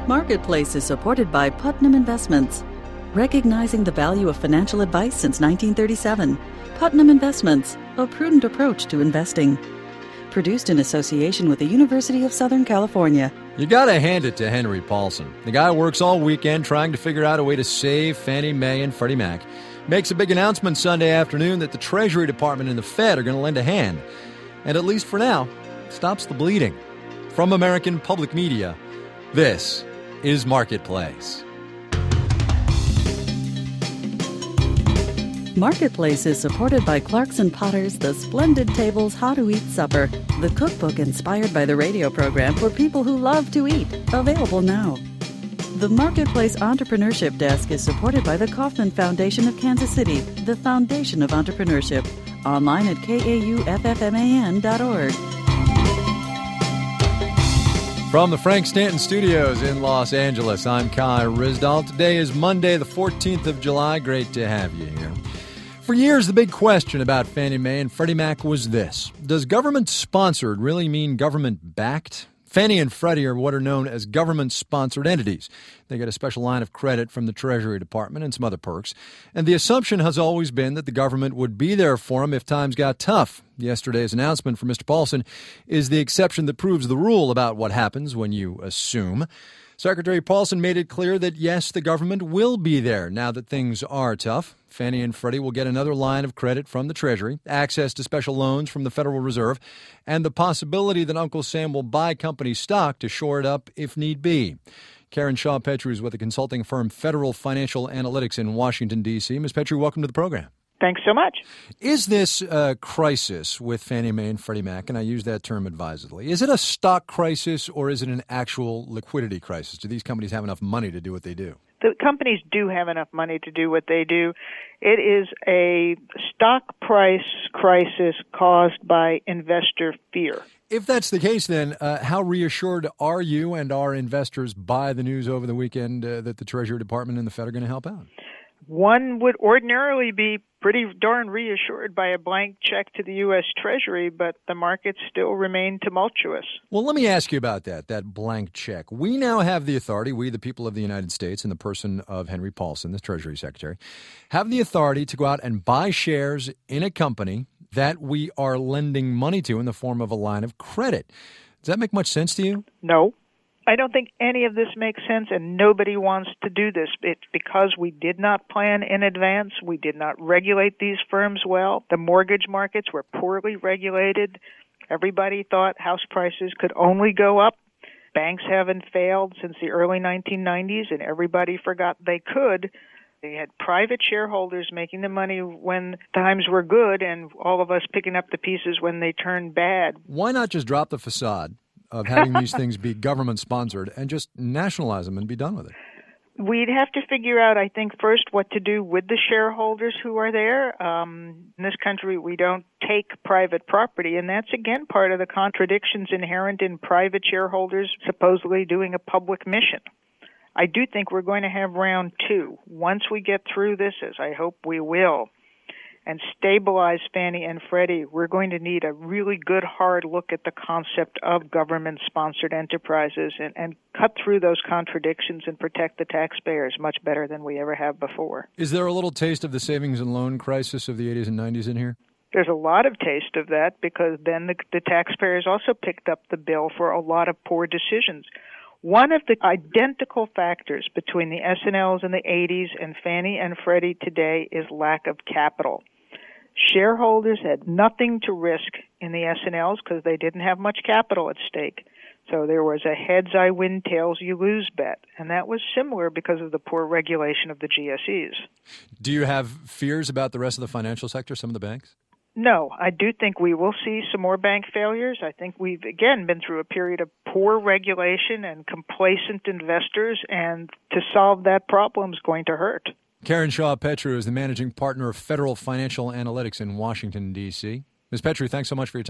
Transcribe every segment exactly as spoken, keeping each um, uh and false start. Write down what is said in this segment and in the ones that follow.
Marketplace is supported by Putnam Investments. Recognizing the value of financial advice since nineteen thirty-seven. Putnam Investments, a prudent approach to investing. Produced in association with the University of Southern California. You gotta hand it to Henry Paulson. The guy works all weekend trying to figure out a way to save Fannie Mae and Freddie Mac. Makes a big announcement Sunday afternoon that the Treasury Department and the Fed are going to lend a hand. And at least for now, stops the bleeding. From American Public Media, this is Marketplace. Marketplace is supported by Clarkson Potter's The Splendid Table's How to Eat Supper, the cookbook inspired by the radio program for people who love to eat, available now. The Marketplace Entrepreneurship Desk is supported by the Kauffman Foundation of Kansas City, the foundation of entrepreneurship. Online at K A U F F M A N dot org. From the Frank Stanton Studios in Los Angeles, I'm Kai Ryssdal. Today is Monday, the fourteenth of July. Great to have you here. For years, the big question about Fannie Mae and Freddie Mac was this. Does government-sponsored really mean government-backed? Fannie and Freddie are what are known as government-sponsored entities. They get a special line of credit from the Treasury Department and some other perks. And the assumption has always been that the government would be there for them if times got tough. Yesterday's announcement from Mister Paulson is the exception that proves the rule about what happens when you assume. Secretary Paulson made it clear that, yes, the government will be there now that things are tough. Fannie and Freddie will get another line of credit from the Treasury, access to special loans from the Federal Reserve, and the possibility that Uncle Sam will buy company stock to shore it up if need be. Karen Shaw Petru is with the consulting firm Federal Financial Analytics in Washington, D C Miz Petru, welcome to the program. Thanks so much. Is this a crisis with Fannie Mae and Freddie Mac, and I use that term advisedly, is it a stock crisis or is it an actual liquidity crisis? Do these companies have enough money to do what they do? The companies do have enough money to do what they do. It is a stock price crisis caused by investor fear. If that's the case, then uh, how reassured are you and our investors by the news over the weekend uh, that the Treasury Department and the Fed are going to help out? One would ordinarily be pretty darn reassured by a blank check to the U S. Treasury, but the markets still remain tumultuous. Well, let me ask you about that, that blank check. We now have the authority, we the people of the United States in the person of Henry Paulson, the Treasury Secretary, have the authority to go out and buy shares in a company that we are lending money to in the form of a line of credit. Does that make much sense to you? No. I don't think any of this makes sense, and nobody wants to do this. It's because we did not plan in advance. We did not regulate these firms well. The mortgage markets were poorly regulated. Everybody thought house prices could only go up. Banks haven't failed since the early nineteen nineties, and everybody forgot they could. They had private shareholders making the money when times were good, and all of us picking up the pieces when they turned bad. Why not just drop the facade of having these things be government-sponsored and just nationalize them and be done with it? We'd have to figure out, I think, first what to do with the shareholders who are there. Um, in this country, we don't take private property, and that's, again, part of the contradictions inherent in private shareholders supposedly doing a public mission. I do think we're going to have round two. Once we get through this, as I hope we will, and stabilize Fannie and Freddie, we're going to need a really good hard look at the concept of government-sponsored enterprises and, and cut through those contradictions and protect the taxpayers much better than we ever have before. Is there a little taste of the savings and loan crisis of the eighties and nineties in here? There's a lot of taste of that because then the, the taxpayers also picked up the bill for a lot of poor decisions. One of the identical factors between the S and Ls in the eighties and Fannie and Freddie today is lack of capital. Shareholders had nothing to risk in the S and Ls because they didn't have much capital at stake. So there was a heads I win, tails you lose bet. And that was similar because of the poor regulation of the G S Es. Do you have fears about the rest of the financial sector, some of the banks? No, I do think we will see some more bank failures. I think we've, again, been through a period of poor regulation and complacent investors, and to solve that problem is going to hurt. Karen Shaw Petru is the managing partner of Federal Financial Analytics in Washington, D C Miz Petru, thanks so much for your time.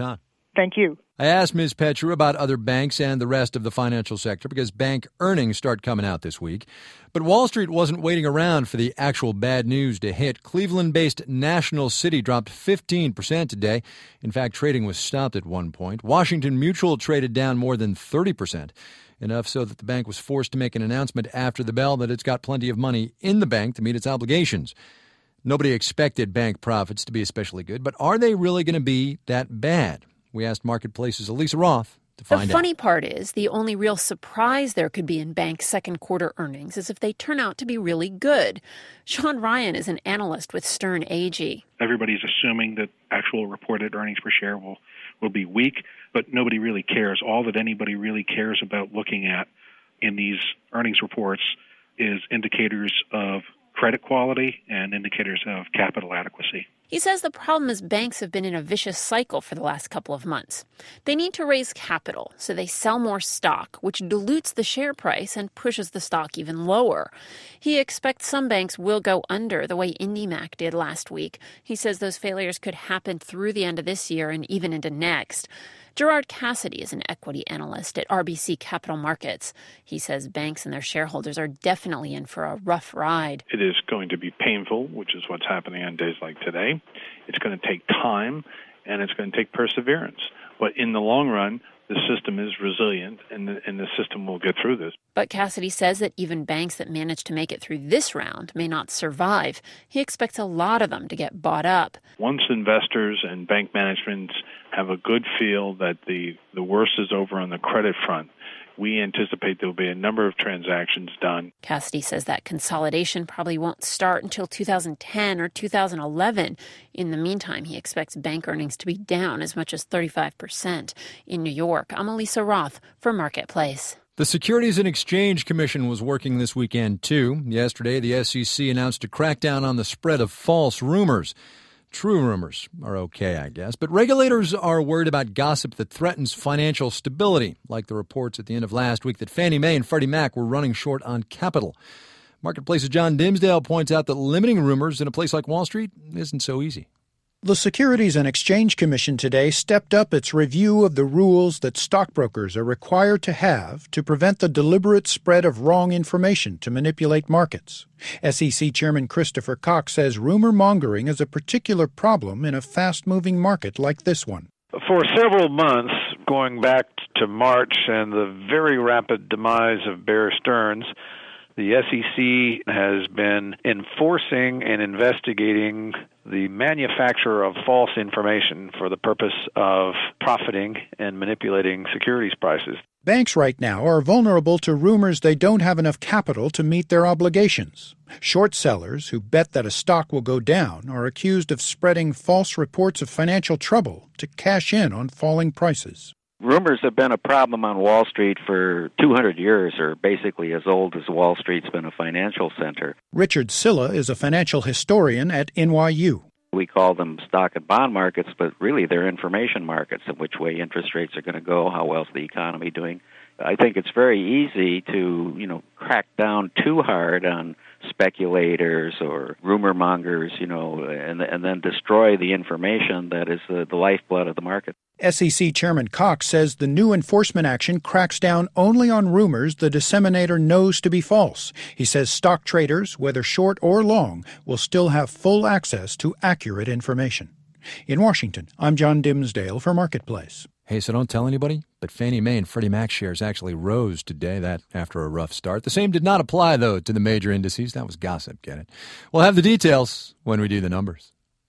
Thank you. I asked Miz Petru about other banks and the rest of the financial sector because bank earnings start coming out this week. But Wall Street wasn't waiting around for the actual bad news to hit. Cleveland-based National City dropped fifteen percent today. In fact, trading was stopped at one point. Washington Mutual traded down more than thirty percent. Enough so that the bank was forced to make an announcement after the bell that it's got plenty of money in the bank to meet its obligations. Nobody expected bank profits to be especially good, but are they really going to be that bad? We asked Marketplace's Elisa Roth to find out. The funny part is the only real surprise there could be in bank second quarter earnings is if they turn out to be really good. Sean Ryan is an analyst with Sterne Agee. Everybody's assuming that actual reported earnings per share will, will be weak, but nobody really cares. All that anybody really cares about looking at in these earnings reports is indicators of credit quality and indicators of capital adequacy. He says the problem is banks have been in a vicious cycle for the last couple of months. They need to raise capital, so they sell more stock, which dilutes the share price and pushes the stock even lower. He expects some banks will go under the way IndyMac did last week. He says those failures could happen through the end of this year and even into next. Gerard Cassidy is an equity analyst at R B C Capital Markets. He says banks and their shareholders are definitely in for a rough ride. It is going to be painful, which is what's happening on days like today. It's going to take time, and it's going to take perseverance. But in the long run, the system is resilient, and the, and the system will get through this. But Cassidy says that even banks that manage to make it through this round may not survive. He expects a lot of them to get bought up. Once investors and bank management have a good feel that the, the worst is over on the credit front, we anticipate there will be a number of transactions done. Cassidy says that consolidation probably won't start until two thousand ten or two thousand eleven. In the meantime, he expects bank earnings to be down as much as thirty-five percent. In New York, I'm Elisa Roth for Marketplace. The Securities and Exchange Commission was working this weekend, too. Yesterday, the S E C announced a crackdown on the spread of false rumors. True rumors are okay, I guess, but regulators are worried about gossip that threatens financial stability, like the reports at the end of last week that Fannie Mae and Freddie Mac were running short on capital. Marketplace's John Dimsdale points out that limiting rumors in a place like Wall Street isn't so easy. The Securities and Exchange Commission today stepped up its review of the rules that stockbrokers are required to have to prevent the deliberate spread of wrong information to manipulate markets. S E C Chairman Christopher Cox says rumor mongering is a particular problem in a fast-moving market like this one. For several months, going back to March and the very rapid demise of Bear Stearns, the S E C has been enforcing and investigating the manufacture of false information for the purpose of profiting and manipulating securities prices. Banks right now are vulnerable to rumors they don't have enough capital to meet their obligations. Short sellers who bet that a stock will go down are accused of spreading false reports of financial trouble to cash in on falling prices. Rumors have been a problem on Wall Street for two hundred years, or basically as old as Wall Street's been a financial center. Richard Silla is a financial historian at N Y U. We call them stock and bond markets, but really they're information markets, in which way interest rates are going to go, how well's the economy doing. I think it's very easy to, you know, crack down too hard on speculators or rumor mongers, you know, and, and then destroy the information that is the, the lifeblood of the market. S E C Chairman Cox says the new enforcement action cracks down only on rumors the disseminator knows to be false. He says stock traders, whether short or long, will still have full access to accurate information. In Washington, I'm John Dimsdale for Marketplace. Hey, so don't tell anybody, but Fannie Mae and Freddie Mac shares actually rose today, that after a rough start. The same did not apply, though, to the major indices. That was gossip, get it? We'll have the details when we do the numbers.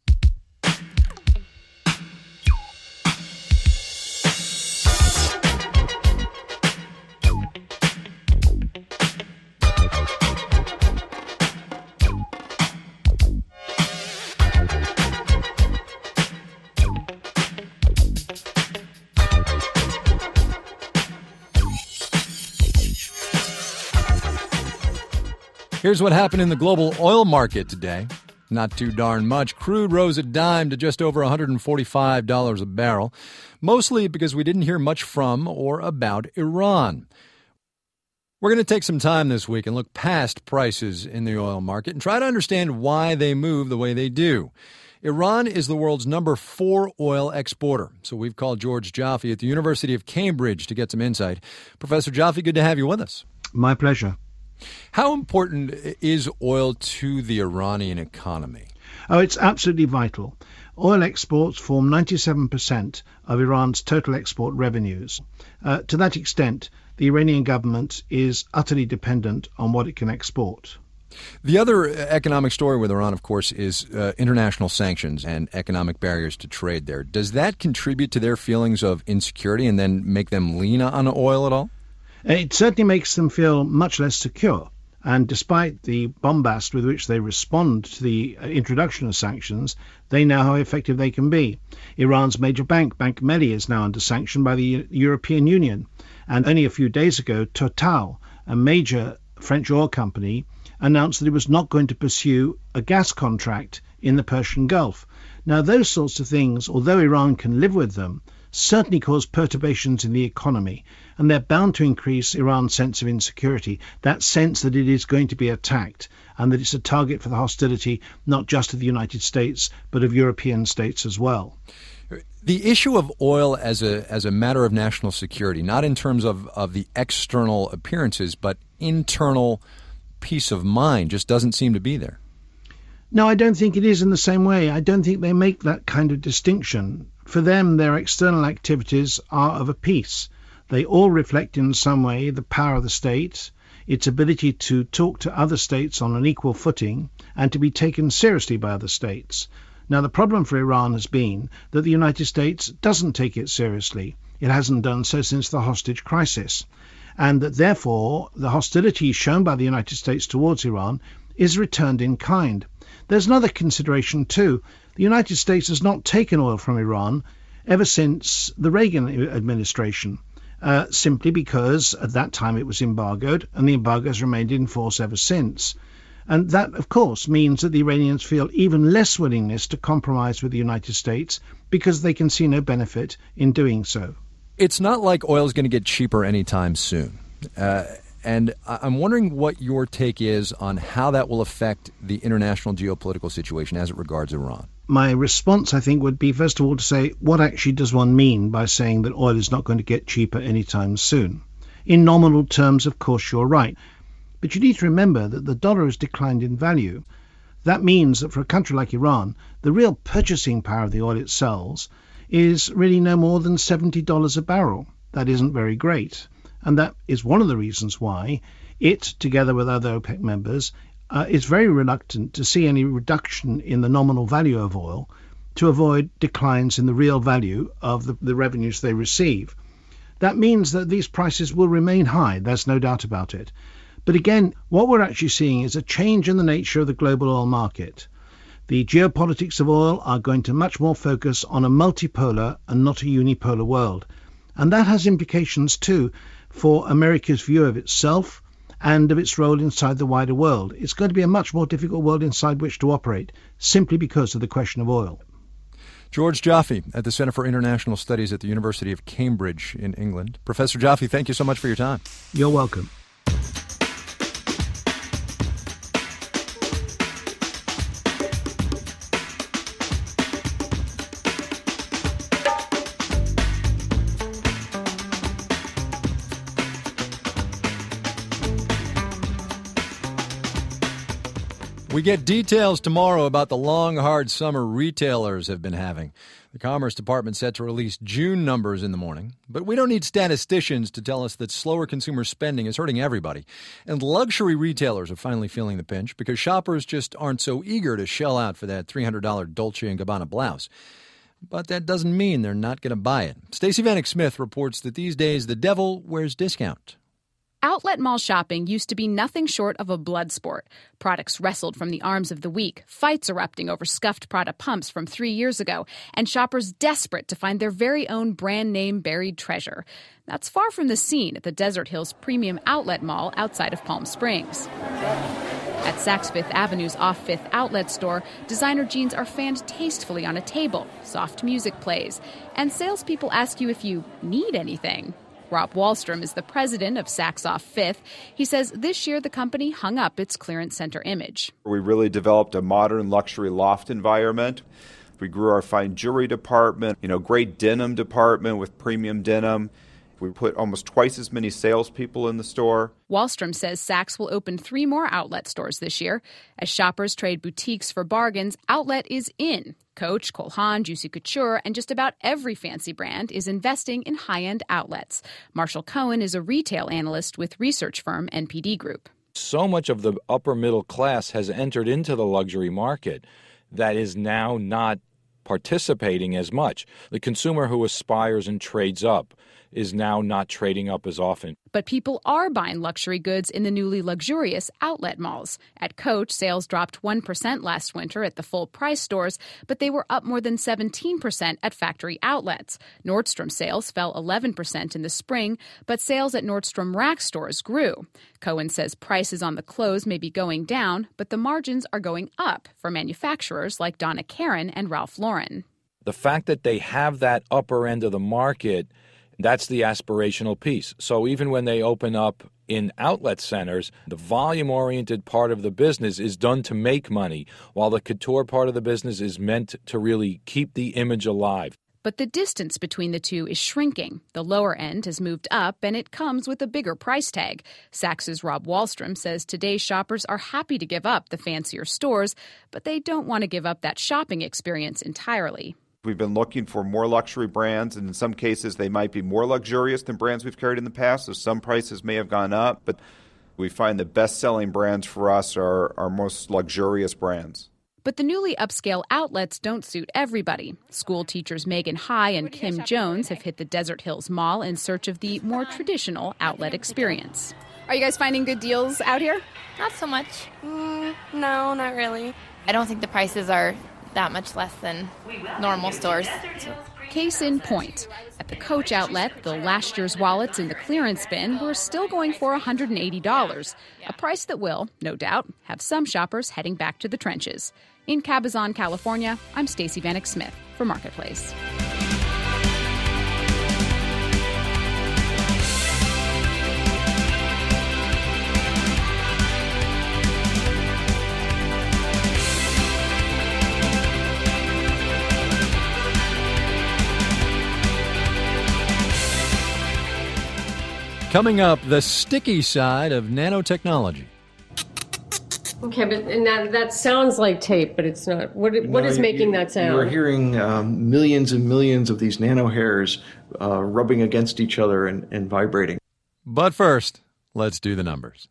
Here's what happened in the global oil market today. Not too darn much. Crude rose a dime to just over one hundred forty-five dollars a barrel, mostly because we didn't hear much from or about Iran. We're going to take some time this week and look past prices in the oil market and try to understand why they move the way they do. Iran is the world's number four oil exporter. So we've called George Joffe at the University of Cambridge to get some insight. Professor Joffe, good to have you with us. My pleasure. How important is oil to the Iranian economy? Oh, it's absolutely vital. Oil exports form ninety-seven percent of Iran's total export revenues. Uh, to that extent, the Iranian government is utterly dependent on what it can export. The other economic story with Iran, of course, is uh, international sanctions and economic barriers to trade there. Does that contribute to their feelings of insecurity and then make them lean on oil at all? It certainly makes them feel much less secure. And despite the bombast with which they respond to the introduction of sanctions, they know how effective they can be. Iran's major bank, Bank Melli, is now under sanction by the European Union. And only a few days ago, Total, a major French oil company, announced that it was not going to pursue a gas contract in the Persian Gulf. Now, those sorts of things, although Iran can live with them, certainly cause perturbations in the economy, and they're bound to increase Iran's sense of insecurity, that sense that it is going to be attacked and that it's a target for the hostility not just of the United States, but of European states as well. The issue of oil as a as a matter of national security, not in terms of, of the external appearances, but internal peace of mind, just doesn't seem to be there. No, I don't think it is in the same way. I don't think they make that kind of distinction. For them, their external activities are of a piece. They all reflect in some way the power of the state, its ability to talk to other states on an equal footing, and to be taken seriously by other states. Now, the problem for Iran has been that the United States doesn't take it seriously. It hasn't done so since the hostage crisis. And that therefore the hostility shown by the United States towards Iran is returned in kind. There's another consideration too. The United States has not taken oil from Iran ever since the Reagan administration, uh, simply because at that time it was embargoed, and the embargo has remained in force ever since. And that, of course, means that the Iranians feel even less willingness to compromise with the United States because they can see no benefit in doing so. It's not like oil is going to get cheaper anytime soon. Uh, and I'm wondering what your take is on how that will affect the international geopolitical situation as it regards Iran. My response, I think, would be, first of all, to say, what actually does one mean by saying that oil is not going to get cheaper anytime soon? In nominal terms, of course, you're right. But you need to remember that the dollar has declined in value. That means that for a country like Iran, the real purchasing power of the oil it sells is really no more than seventy dollars a barrel. That isn't very great. And that is one of the reasons why it, together with other OPEC members, uh, is very reluctant to see any reduction in the nominal value of oil to avoid declines in the real value of the, the revenues they receive. That means that these prices will remain high, there's no doubt about it. But again, what we're actually seeing is a change in the nature of the global oil market. The geopolitics of oil are going to much more focus on a multipolar and not a unipolar world. And that has implications too for America's view of itself and of its role inside the wider world. It's going to be a much more difficult world inside which to operate, simply because of the question of oil. George Joffe at the Center for International Studies at the University of Cambridge in England. Professor Joffe, thank you so much for your time. You're welcome. We get details tomorrow about the long, hard summer retailers have been having. The Commerce Department set to release June numbers in the morning. But we don't need statisticians to tell us that slower consumer spending is hurting everybody. And luxury retailers are finally feeling the pinch because shoppers just aren't so eager to shell out for that three hundred dollars Dolce and Gabbana blouse. But that doesn't mean they're not going to buy it. Stacey Vanek Smith reports that these days the devil wears discount. Outlet mall shopping used to be nothing short of a blood sport. Products wrestled from the arms of the weak, fights erupting over scuffed Prada pumps from three years ago, and shoppers desperate to find their very own brand name buried treasure. That's far from the scene at the Desert Hills Premium Outlet Mall outside of Palm Springs. At Saks Fifth Avenue's off-Fifth outlet store, designer jeans are fanned tastefully on a table, soft music plays, and salespeople ask you if you need anything. Rob Wallstrom is the president of Saks Off Fifth. He says this year the company hung up its clearance center image. We really developed a modern luxury loft environment. We grew our fine jewelry department, you know, great denim department with premium denim. We put almost twice as many salespeople in the store. Wallstrom says Saks will open three more outlet stores this year. As shoppers trade boutiques for bargains, outlet is in. Coach, Cole Haan, Juicy Couture, and just about every fancy brand is investing in high-end outlets. Marshall Cohen is a retail analyst with research firm N P D Group. So much of the upper middle class has entered into the luxury market that is now not participating as much. The consumer who aspires and trades up is now not trading up as often. But people are buying luxury goods in the newly luxurious outlet malls. At Coach, sales dropped one percent last winter at the full-price stores, but they were up more than seventeen percent at factory outlets. Nordstrom sales fell eleven percent in the spring, but sales at Nordstrom Rack stores grew. Cohen says prices on the clothes may be going down, but the margins are going up for manufacturers like Donna Karan and Ralph Lauren. The fact that they have that upper end of the market, that's the aspirational piece. So even when they open up in outlet centers, the volume-oriented part of the business is done to make money, while the couture part of the business is meant to really keep the image alive. But the distance between the two is shrinking. The lower end has moved up, and it comes with a bigger price tag. Saks' Rob Wallstrom says today's shoppers are happy to give up the fancier stores, but they don't want to give up that shopping experience entirely. We've been looking for more luxury brands, and in some cases they might be more luxurious than brands we've carried in the past, so some prices may have gone up, but we find the best-selling brands for us are our most luxurious brands. But the newly upscale outlets don't suit everybody. School teachers Megan High and Kim Jones have hit the Desert Hills Mall in search of the more traditional outlet experience. Are you guys finding good deals out here? Not so much. Mm, no, not really. I don't think the prices are that much less than normal stores. Case in point, at the Coach outlet, the last year's wallets in the clearance bin were still going for one hundred eighty dollars, a price that will, no doubt, have some shoppers heading back to the trenches. In Cabazon, California, I'm Stacey Vanek Smith for Marketplace. Coming up, the sticky side of nanotechnology. Okay, but and that, that sounds like tape, but it's not. What, what no, is you, making you, that sound? You're hearing um, millions and millions of these nanohairs uh, rubbing against each other and, and vibrating. But first, let's do the numbers.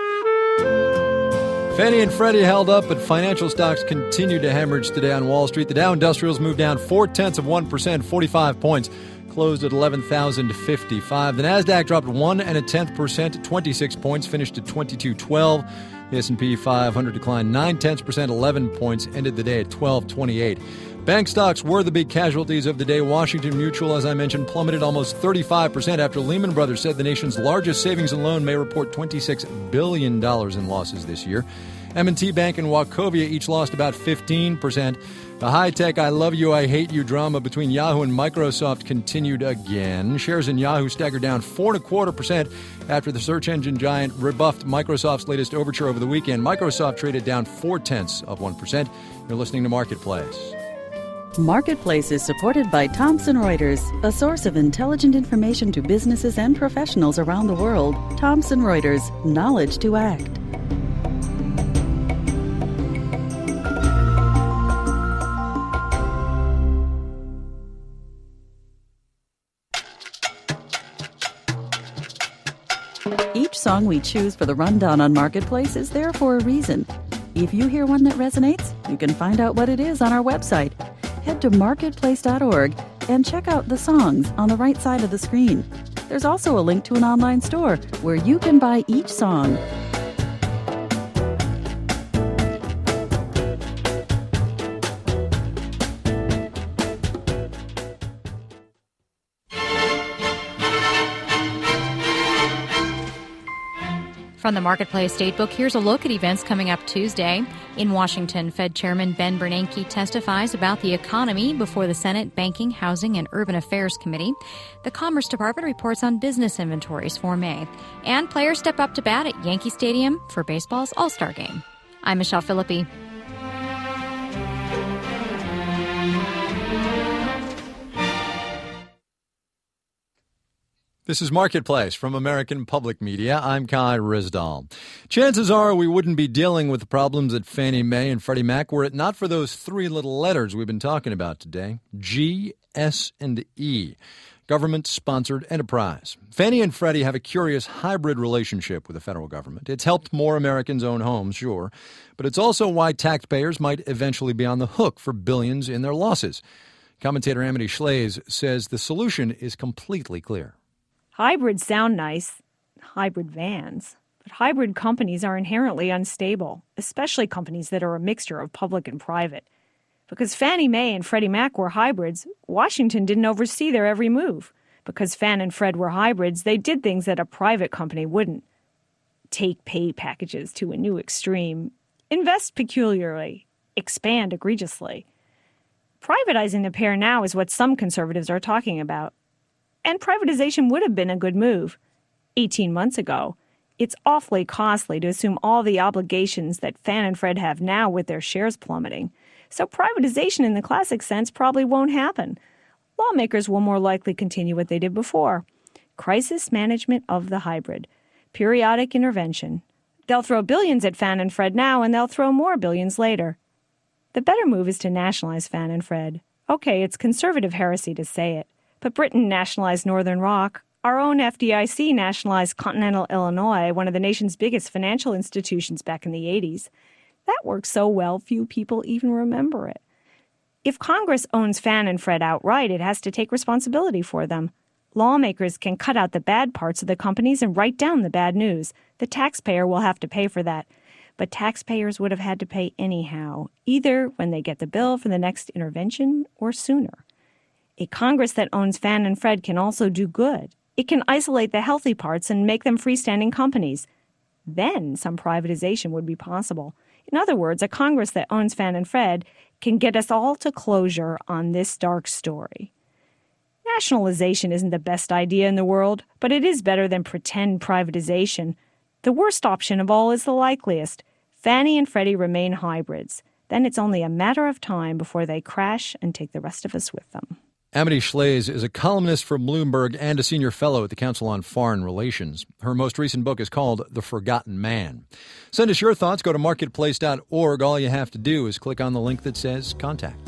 Fannie and Freddie held up, but financial stocks continued to hemorrhage today on Wall Street. The Dow Industrials moved down four-tenths of one percent, forty-five points. Closed at eleven thousand fifty-five. The Nasdaq dropped one and a tenth percent, twenty-six points, finished at twenty-two twelve. The S and P five hundred declined nine tenths percent, eleven points, ended the day at twelve twenty-eight. Bank stocks were the big casualties of the day. Washington Mutual, as I mentioned, plummeted almost thirty-five percent after Lehman Brothers said the nation's largest savings and loan may report twenty-six billion dollars in losses this year. M and T Bank and Wachovia each lost about fifteen percent. The high-tech I love you, I hate you drama between Yahoo and Microsoft continued again. Shares in Yahoo staggered down four and a quarter percent after the search engine giant rebuffed Microsoft's latest overture over the weekend. Microsoft traded down four-tenths of one percent. You're listening to Marketplace. Marketplace is supported by Thomson Reuters, a source of intelligent information to businesses and professionals around the world. Thomson Reuters, knowledge to act. Each song we choose for the rundown on Marketplace is there for a reason. If you hear one that resonates, you can find out what it is on our website. Head to marketplace dot org and check out the songs on the right side of the screen. There's also a link to an online store where you can buy each song. From the Marketplace Datebook, here's a look at events coming up Tuesday. In Washington, Fed Chairman Ben Bernanke testifies about the economy before the Senate Banking, Housing, and Urban Affairs Committee. The Commerce Department reports on business inventories for May. And players step up to bat at Yankee Stadium for baseball's All-Star Game. I'm Michelle Philippi. This is Marketplace from American Public Media. I'm Kai Ryssdal. Chances are we wouldn't be dealing with the problems at Fannie Mae and Freddie Mac were it not for those three little letters we've been talking about today. G, S, and E. Government-sponsored enterprise. Fannie and Freddie have a curious hybrid relationship with the federal government. It's helped more Americans own homes, sure, but it's also why taxpayers might eventually be on the hook for billions in their losses. Commentator Amity Shlaes says the solution is completely clear. Hybrids sound nice, hybrid vans, but hybrid companies are inherently unstable, especially companies that are a mixture of public and private. Because Fannie Mae and Freddie Mac were hybrids, Washington didn't oversee their every move. Because Fan and Fred were hybrids, they did things that a private company wouldn't. Take pay packages to a new extreme, invest peculiarly, expand egregiously. Privatizing the pair now is what some conservatives are talking about. And privatization would have been a good move. eighteen months ago, it's awfully costly to assume all the obligations that Fan and Fred have now with their shares plummeting. So privatization in the classic sense probably won't happen. Lawmakers will more likely continue what they did before. Crisis management of the hybrid. Periodic intervention. They'll throw billions at Fan and Fred now, and they'll throw more billions later. The better move is to nationalize Fan and Fred. Okay, it's conservative heresy to say it. But Britain nationalized Northern Rock. Our own F D I C nationalized Continental Illinois, one of the nation's biggest financial institutions back in the eighties. That worked so well, few people even remember it. If Congress owns Fan and Fred outright, it has to take responsibility for them. Lawmakers can cut out the bad parts of the companies and write down the bad news. The taxpayer will have to pay for that. But taxpayers would have had to pay anyhow, either when they get the bill for the next intervention or sooner. A Congress that owns Fan and Fred can also do good. It can isolate the healthy parts and make them freestanding companies. Then some privatization would be possible. In other words, a Congress that owns Fan and Fred can get us all to closure on this dark story. Nationalization isn't the best idea in the world, but it is better than pretend privatization. The worst option of all is the likeliest. Fannie and Freddie remain hybrids. Then it's only a matter of time before they crash and take the rest of us with them. Amity Shlaes is a columnist for Bloomberg and a senior fellow at the Council on Foreign Relations. Her most recent book is called The Forgotten Man. Send us your thoughts. Go to marketplace dot org. All you have to do is click on the link that says Contact.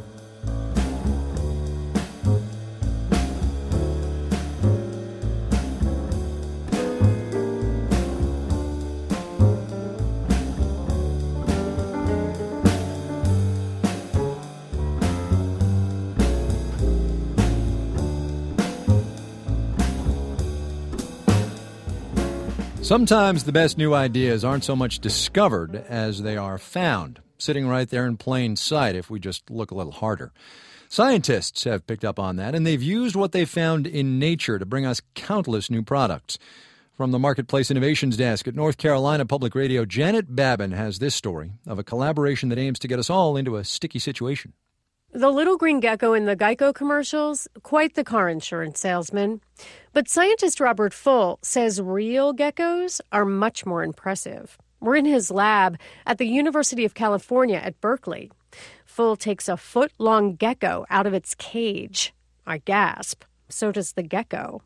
Sometimes the best new ideas aren't so much discovered as they are found, sitting right there in plain sight if we just look a little harder. Scientists have picked up on that, and they've used what they found in nature to bring us countless new products. From the Marketplace Innovations Desk at North Carolina Public Radio, Janet Babin has this story of a collaboration that aims to get us all into a sticky situation. The little green gecko in the Geico commercials, quite the car insurance salesman. But scientist Robert Full says real geckos are much more impressive. We're in his lab at the University of California at Berkeley. Full takes a foot-long gecko out of its cage. I gasp. So does the gecko.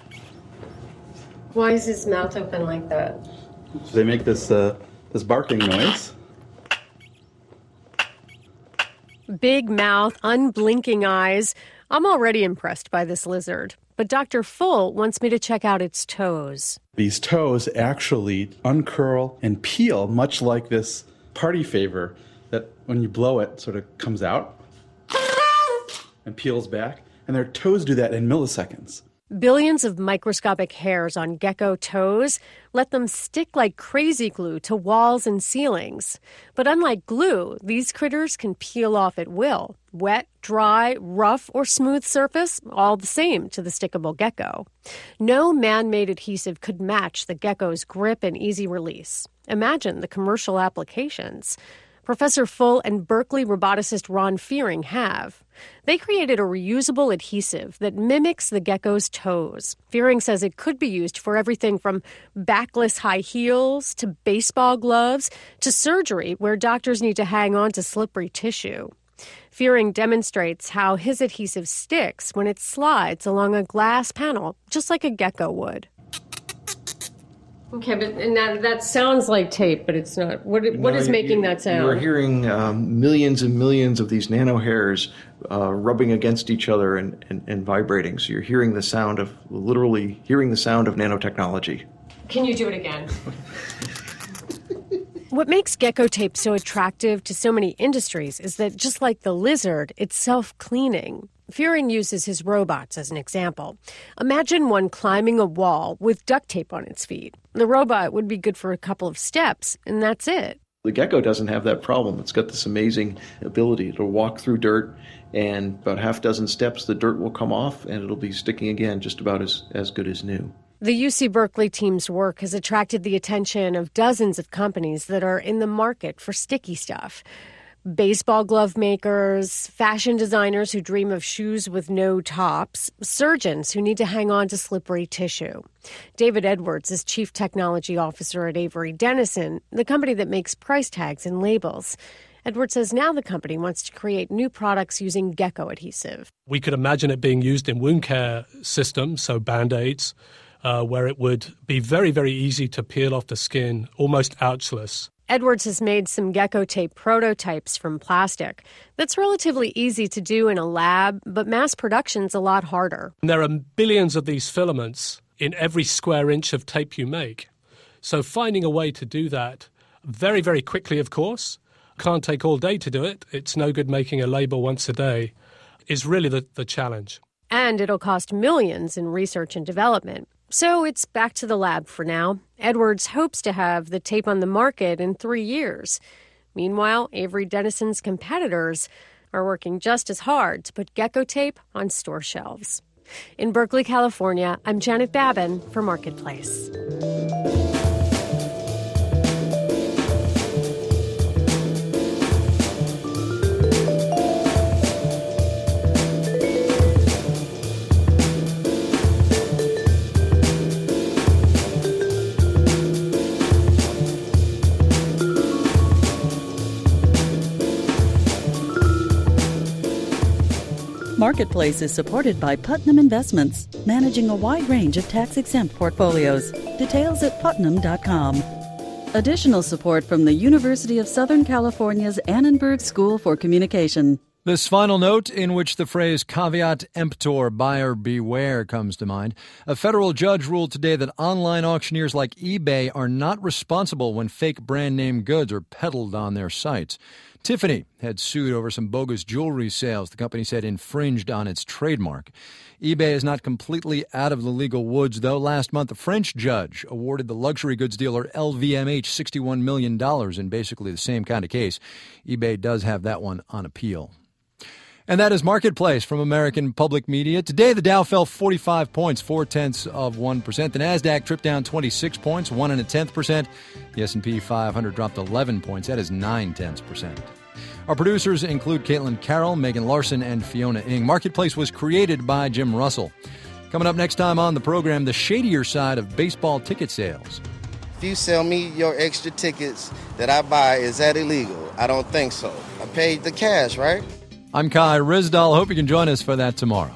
Why is his mouth open like that? So they make this uh, this barking noise. Big mouth, unblinking eyes. I'm already impressed by this lizard. But Doctor Full wants me to check out its toes. These toes actually uncurl and peel, much like this party favor that when you blow it sort of comes out and peels back. And their toes do that in milliseconds. Billions of microscopic hairs on gecko toes let them stick like crazy glue to walls and ceilings. But unlike glue, these critters can peel off at will. Wet, dry, rough, or smooth surface, all the same to the stickable gecko. No man-made adhesive could match the gecko's grip and easy release. Imagine the commercial applications. Professor Full and Berkeley roboticist Ron Fearing have. They created a reusable adhesive that mimics the gecko's toes. Fearing says it could be used for everything from backless high heels to baseball gloves to surgery where doctors need to hang on to slippery tissue. Fearing demonstrates how his adhesive sticks when it slides along a glass panel, just like a gecko would. Okay, but and that, that sounds like tape, but it's not. What what no, is making you, that sound? You're hearing um, millions and millions of these nano hairs uh, rubbing against each other and, and, and vibrating. So you're hearing the sound of, literally hearing the sound of nanotechnology. Can you do it again? What makes gecko tape so attractive to so many industries is that, just like the lizard, it's self-cleaning. Fearing uses his robots as an example. Imagine one climbing a wall with duct tape on its feet. The robot would be good for a couple of steps, and that's it. The gecko doesn't have that problem. It's got this amazing ability to walk through dirt, and about half a dozen steps, the dirt will come off, and it'll be sticking again just about as, as good as new. The U C Berkeley team's work has attracted the attention of dozens of companies that are in the market for sticky stuff. Baseball glove makers, fashion designers who dream of shoes with no tops, surgeons who need to hang on to slippery tissue. David Edwards is Chief Technology Officer at Avery Dennison, the company that makes price tags and labels. Edwards says now the company wants to create new products using gecko adhesive. We could imagine it being used in wound care systems, so Band-Aids, uh, where it would be very, very easy to peel off the skin, almost ouchless. Edwards has made some gecko tape prototypes from plastic. That's relatively easy to do in a lab, but mass production's a lot harder. And there are billions of these filaments in every square inch of tape you make. So finding a way to do that very, very quickly, of course, can't take all day to do it. It's no good making a label once a day, is really the, the challenge. And it'll cost millions in research and development. So it's back to the lab for now. Edwards hopes to have the tape on the market in three years. Meanwhile, Avery Dennison's competitors are working just as hard to put gecko tape on store shelves. In Berkeley, California, I'm Janet Babin for Marketplace. Marketplace is supported by Putnam Investments, managing a wide range of tax-exempt portfolios. Details at putnam dot com. Additional support from the University of Southern California's Annenberg School for Communication. This final note, in which the phrase caveat emptor, buyer beware, comes to mind. A federal judge ruled today that online auctioneers like eBay are not responsible when fake brand name goods are peddled on their sites. Tiffany had sued over some bogus jewelry sales the company said infringed on its trademark. eBay is not completely out of the legal woods, though. Last month, a French judge awarded the luxury goods dealer L V M H sixty-one million dollars in basically the same kind of case. eBay does have that one on appeal. And that is Marketplace from American Public Media. Today, the Dow fell forty-five points, four-tenths of one percent. The NASDAQ tripped down twenty-six points, one and a tenth percent. The S and P five hundred dropped eleven points. That is nine-tenths percent. Our producers include Caitlin Carroll, Megan Larson, and Fiona Ng. Marketplace was created by Jim Russell. Coming up next time on the program, the shadier side of baseball ticket sales. If you sell me your extra tickets that I buy, is that illegal? I don't think so. I paid the cash, right? I'm Kai Ryssdal. Hope you can join us for that tomorrow.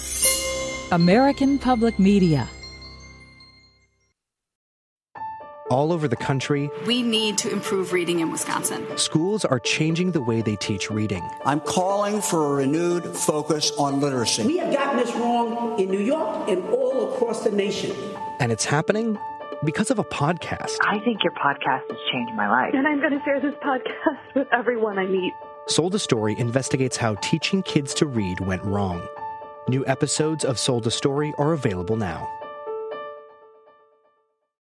American Public Media. all over the country. We need to improve reading in Wisconsin. Schools are changing the way they teach reading. I'm calling for a renewed focus on literacy. We have gotten this wrong in New York and all across the nation. And it's happening because of a podcast. I think your podcast has changed my life. And I'm going to share this podcast with everyone I meet. Sold a Story investigates how teaching kids to read went wrong. New episodes of Sold a Story are available now.